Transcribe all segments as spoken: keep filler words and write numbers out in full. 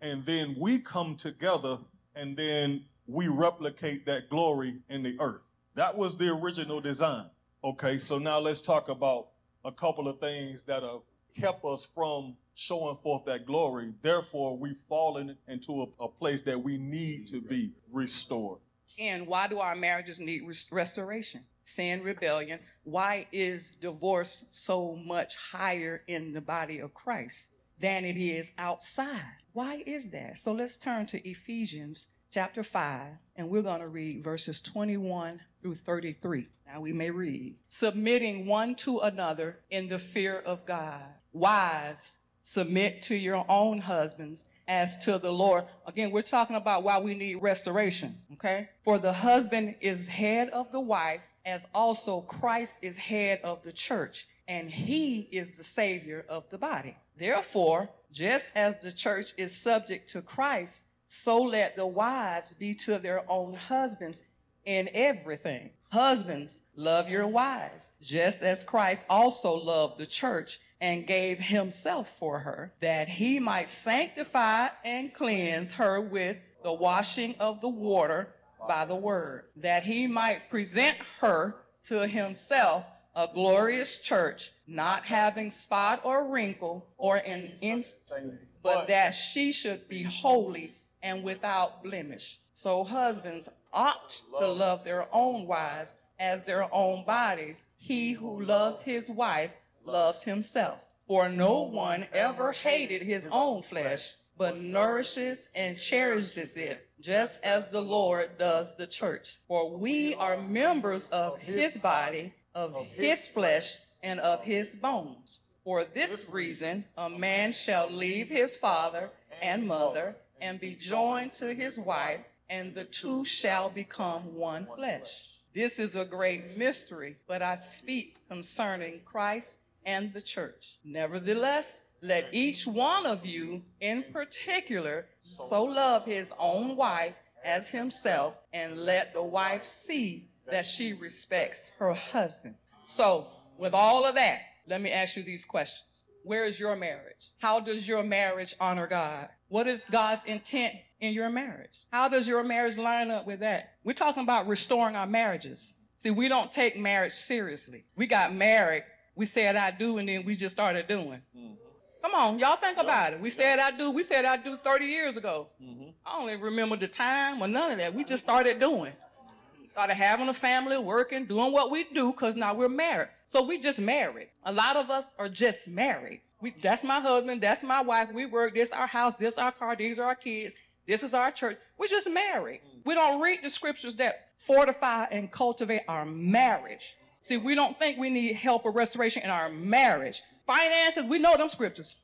and then we come together and then we replicate that glory in the earth. That was the original design. Okay, so now let's talk about a couple of things that have kept us from showing forth that glory. Therefore, we've fallen into a, a place that we need to be restored. And why do our marriages need res- restoration? Sin, rebellion. Why is divorce so much higher in the body of Christ than it is outside? Why is that? So let's turn to Ephesians chapter five, and we're going to read verses twenty-one through thirty-three. Now we may read, submitting one to another in the fear of God. Wives, submit to your own husbands as to the Lord. Again, we're talking about why we need restoration, okay? For the husband is head of the wife, as also Christ is head of the church, and he is the Savior of the body. Therefore, just as the church is subject to Christ, so let the wives be to their own husbands in everything. Husbands, love your wives, just as Christ also loved the church and gave himself for her, that he might sanctify and cleanse her with the washing of the water by the word, that he might present her to himself a glorious church, not having spot or wrinkle or an instant, but that she should be holy and without blemish. So husbands ought to love their own wives as their own bodies. He who loves his wife loves himself. For no one ever hated his own flesh, but nourishes and cherishes it, just as the Lord does the church. For we are members of his body, of his flesh, and of his bones. For this reason, a man shall leave his father and mother and be joined to his wife, and the two shall become one flesh. This is a great mystery, but I speak concerning Christ and the church. Nevertheless, let each one of you in particular so love his own wife as himself, and let the wife see that she respects her husband. So, with all of that, let me ask you these questions. Where is your marriage? How does your marriage honor God? What is God's intent in your marriage? How does your marriage line up with that? We're talking about restoring our marriages. See, we don't take marriage seriously. We got married, we said I do, and then we just started doing. Mm-hmm. Come on, y'all think about it. We said I do, we said I do thirty years ago. Mm-hmm. I don't even remember the time or none of that. We just started doing. Started having a family, working, doing what we do, because now we're married. So we just married. A lot of us are just married. We, that's my husband, that's my wife. We work, this our house, this our car, these are our kids, this is our church. We're just married. We don't read the scriptures that fortify and cultivate our marriage. See, we don't think we need help or restoration in our marriage. Finances, we know them scriptures.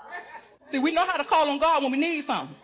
See, we know how to call on God when we need something.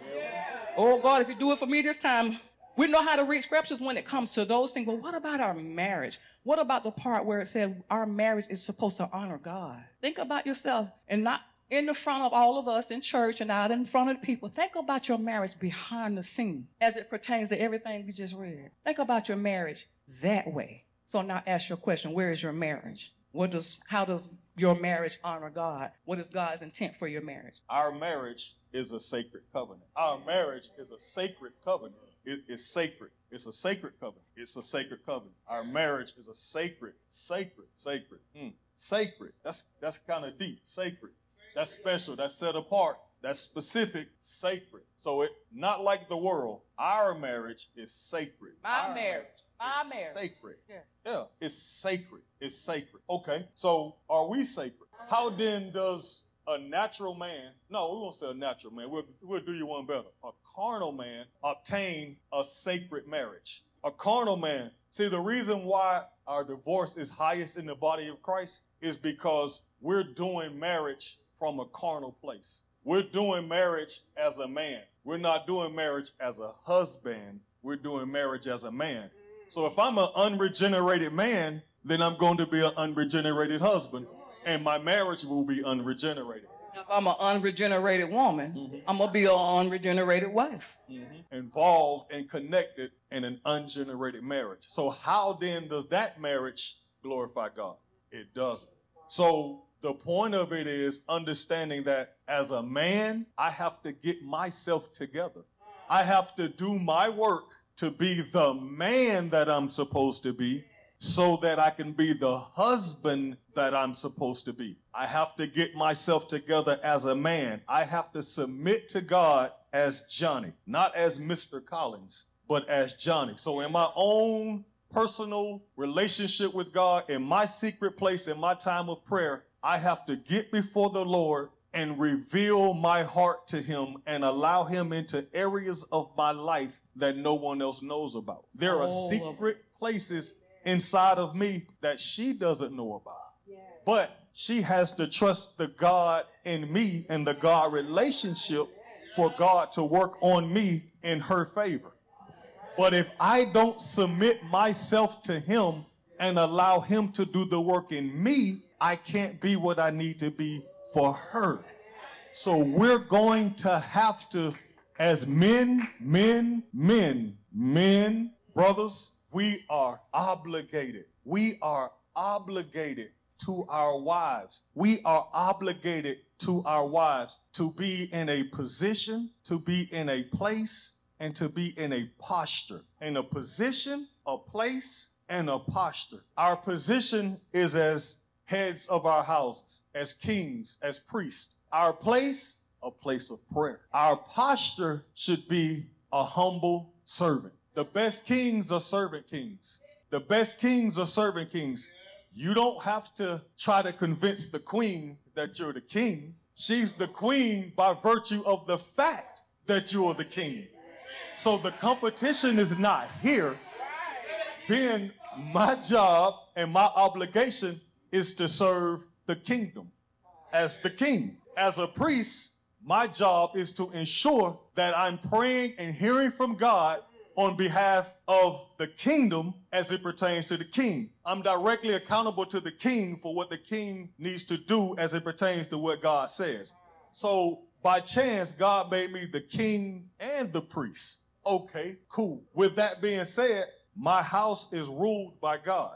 Oh, God, if you do it for me this time. We know how to read scriptures when it comes to those things. But what about our marriage? What about the part where it said our marriage is supposed to honor God? Think about yourself, and not in the front of all of us in church and out in front of the people. Think about your marriage behind the scene as it pertains to everything we just read. Think about your marriage that way. So now ask your question, where is your marriage? What does, how does your marriage honor God? What is God's intent for your marriage? Our marriage is a sacred covenant. Our marriage is a sacred covenant. It is sacred. It's a sacred covenant. It's a sacred covenant. Our marriage is a sacred, sacred, sacred, mm. sacred. That's that's kind of deep. Sacred. That's special. That's set apart. That's specific. Sacred. So it not like the world. Our marriage is sacred. My Our marriage. My is marriage. Sacred. Yes. Yeah. It's sacred. It's sacred. Okay. So are we sacred? How then does a natural man, no, we won't say a natural man, we'll, we'll do you one better. A carnal man obtain a sacred marriage. A carnal man, see, the reason why our divorce is highest in the body of Christ is because we're doing marriage from a carnal place. We're doing marriage as a man. We're not doing marriage as a husband. We're doing marriage as a man. So if I'm an unregenerated man, then I'm going to be an unregenerated husband. And my marriage will be unregenerated. If I'm an unregenerated woman, mm-hmm. I'm going to be an unregenerated wife. Mm-hmm. Involved and connected in an ungenerated marriage. So how then does that marriage glorify God? It doesn't. So The point of it is understanding that as a man, I have to get myself together. I have to do my work to be the man that I'm supposed to be so that I can be the husband that I'm supposed to be. I have to get myself together as a man. I have to submit to God as Johnny, not as Mister Collins, but as Johnny. So in my own personal relationship with God, in my secret place, in my time of prayer, I have to get before the Lord and reveal my heart to him and allow him into areas of my life that no one else knows about. There are secret places inside of me that she doesn't know about. But she has to trust the God in me and the God relationship for God to work on me in her favor. But if I don't submit myself to him and allow him to do the work in me, I can't be what I need to be for her. So we're going to have to, as men, men, men, men, brothers, we are obligated. We are obligated to our wives. We are obligated to our wives to be in a position, to be in a place, and to be in a posture. In a position, a place, and a posture. Our position is as heads of our houses, as kings, as priests. Our place, a place of prayer. Our posture should be a humble servant. The best kings are servant kings. The best kings are servant kings. You don't have to try to convince the queen that you're the king. She's the queen by virtue of the fact that you're the king. So the competition is not here. Then my job and my obligation is to serve the kingdom as the king. As a priest, my job is to ensure that I'm praying and hearing from God on behalf of the kingdom as it pertains to the king. I'm directly accountable to the king for what the king needs to do as it pertains to what God says. So by chance, God made me the king and the priest. Okay, cool. With that being said, my house is ruled by God.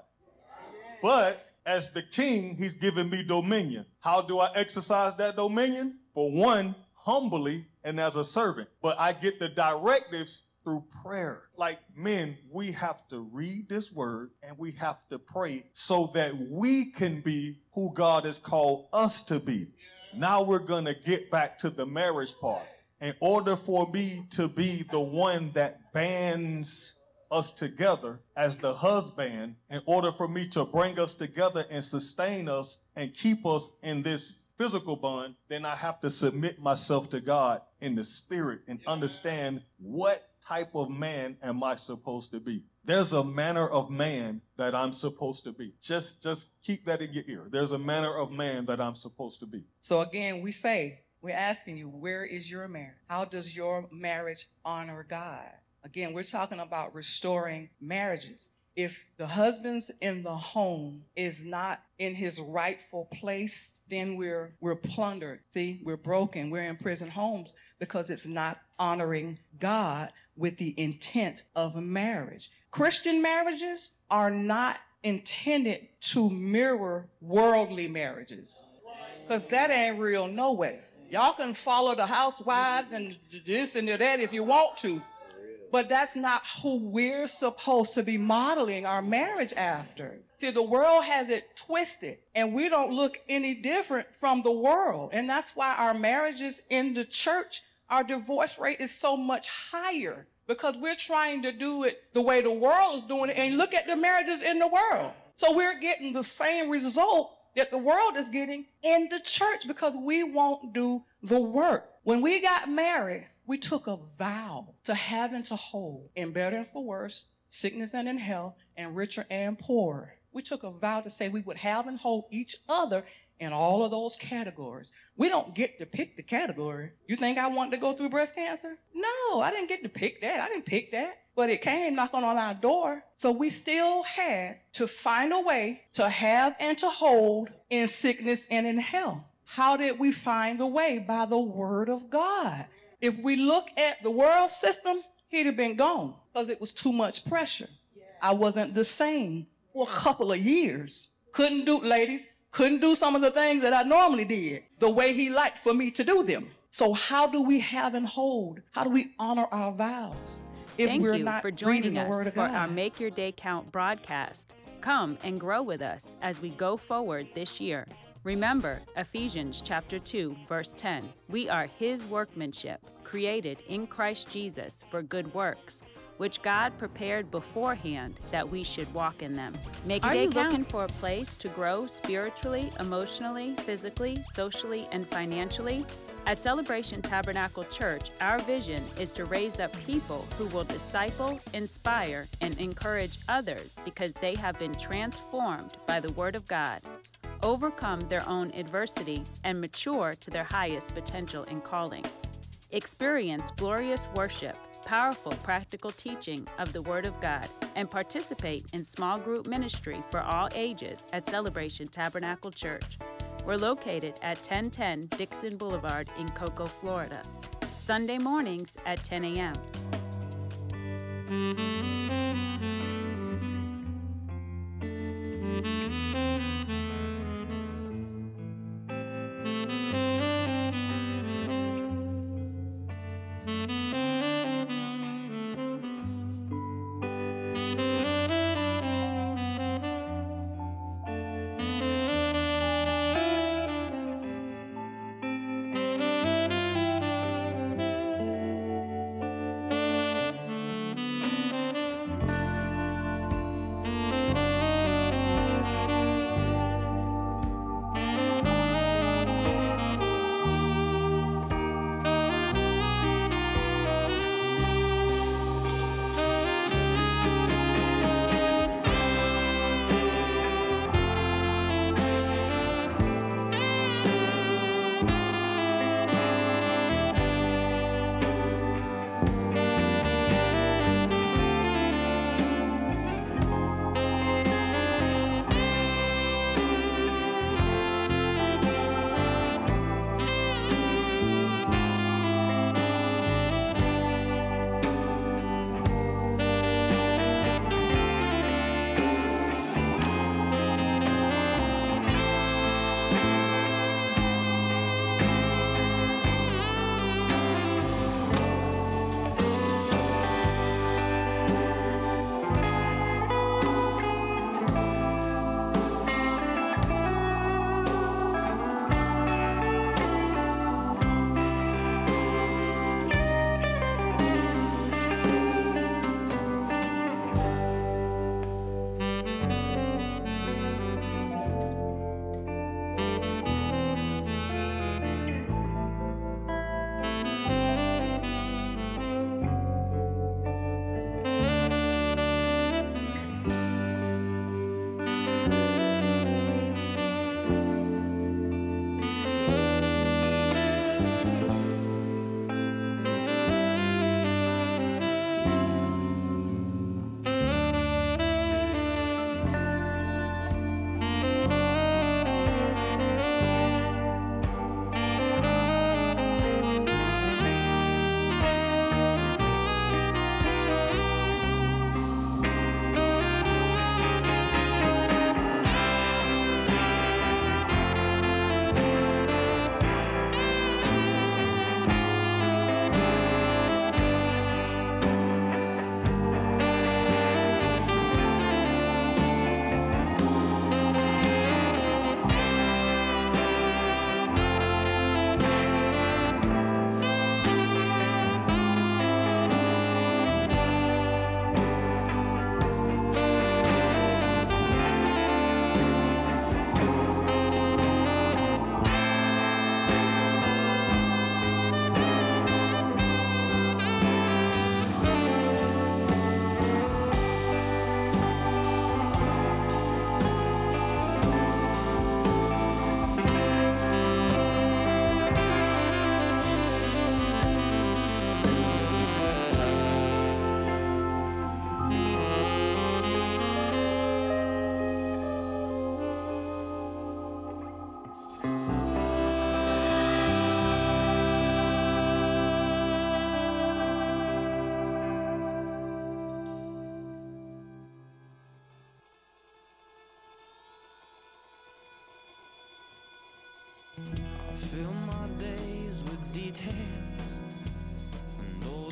But as the king, he's given me dominion. How do I exercise that dominion? For one, humbly and as a servant. But I get the directives through prayer. Like men, we have to read this word and we have to pray so that we can be who God has called us to be. Now we're going to get back to the marriage part. In order for me to be the one that bands us together as the husband, in order for me to bring us together and sustain us and keep us in this physical bond, then I have to submit myself to God in the spirit and understand what type of man am I supposed to be. There's a manner of man that I'm supposed to be. Just, just keep that in your ear. There's a manner of man that I'm supposed to be. So again, we say, we're asking you, where is your marriage? How does your marriage honor God? Again, we're talking about restoring marriages. If the husband's in the home is not in his rightful place, then we're we're plundered. See, we're broken. We're in prison homes because it's not honoring God with the intent of marriage. Christian marriages are not intended to mirror worldly marriages because that ain't real no way. Y'all can follow the housewives and this and that if you want to. But that's not who we're supposed to be modeling our marriage after. See, the world has it twisted, and we don't look any different from the world. And that's why our marriages in the church, our divorce rate is so much higher, because we're trying to do it the way the world is doing it. And look at the marriages in the world. So we're getting the same result that the world is getting in the church because we won't do the work. When we got married, we took a vow to have and to hold, in better and for worse, sickness and in health, and richer and poorer. We took a vow to say we would have and hold each other in all of those categories. We don't get to pick the category. You think I wanted to go through breast cancer? No, I didn't get to pick that. I didn't pick that. But it came knocking on our door. So we still had to find a way to have and to hold in sickness and in health. How did we find the way? By the word of God. If we look at the world system, he'd have been gone because it was too much pressure. I wasn't the same for a couple of years. Couldn't do, ladies, Couldn't do some of the things that I normally did the way he liked for me to do them. So how do we have and hold? How do we honor our vows if Thank we're you not for joining reading the us Word of for God? our Make Your Day Count broadcast. Come and grow with us as we go forward this year. Remember Ephesians chapter two, verse ten. We are his workmanship, created in Christ Jesus for good works, which God prepared beforehand that we should walk in them. Make Your Are Day you Count. looking For a place to grow spiritually, emotionally, physically, socially, and financially? At Celebration Tabernacle Church, our vision is to raise up people who will disciple, inspire, and encourage others because they have been transformed by the Word of God, overcome their own adversity, and mature to their highest potential and calling. Experience glorious worship, powerful practical teaching of the Word of God, and participate in small group ministry for all ages at Celebration Tabernacle Church. We're located at ten ten Dixon Boulevard in Cocoa, Florida. Sunday mornings at ten a.m. I fill my days with details, and though